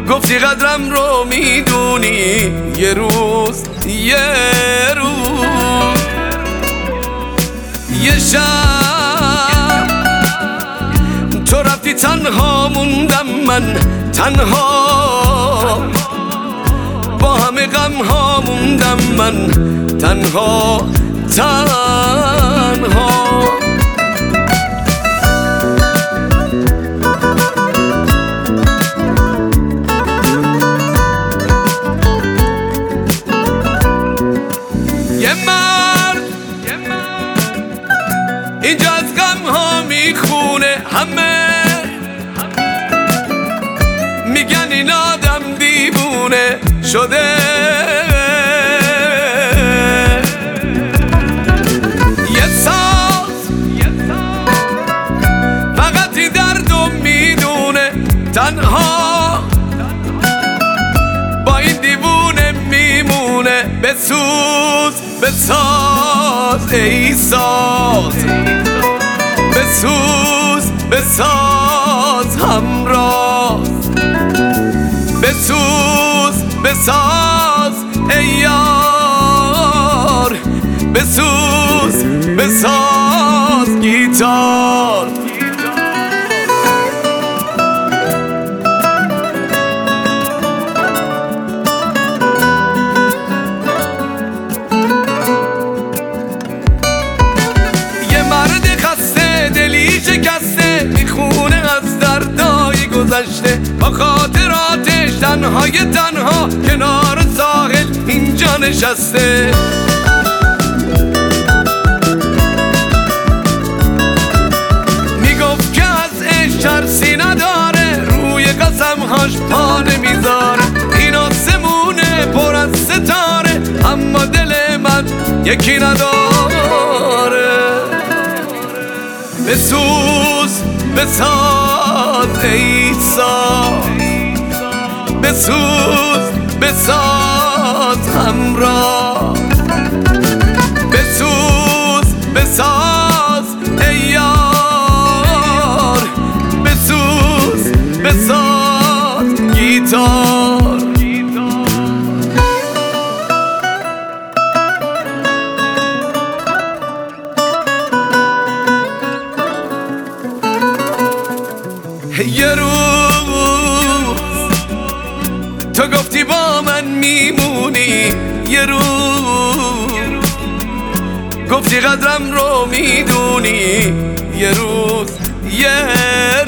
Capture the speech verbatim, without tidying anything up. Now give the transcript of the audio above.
گفتی قدرم رو میدونی، یه روز یه روز یه شب تو رفتی تنها موندم من، تنها با همه غم ها موندم من، تنها تنها یه مرد اینجا از غم ها میخونه، همه میگن این آدم دیوونه شده. یه ساز فقط این دردو میدونه، تنها با این دیوونه میمونه. بسوز بساز ای ساز، بسوز بساز همراز، بسوز بساز ای یار، بسوز بساز گیتار. یه مرد خسته دلی شکسته میخونه از دردای گذشته، با خاطراتش تنهای تنها کنار ساحل اینجا نشسته. میگفت که از عشق ترسی نداره، روی قسمهاش پا نمیذاره. این آسمونه پر از ستاره، اما دل من یکی نداره. بسوز بساز ای ساز، بسوز بساز همراه، بسوز بساز ای یار، بسوز بساز گیتار. یه روز تو گفتی با من میمونی، یه روز گفتی قدرم رو میدونی، یه روز یه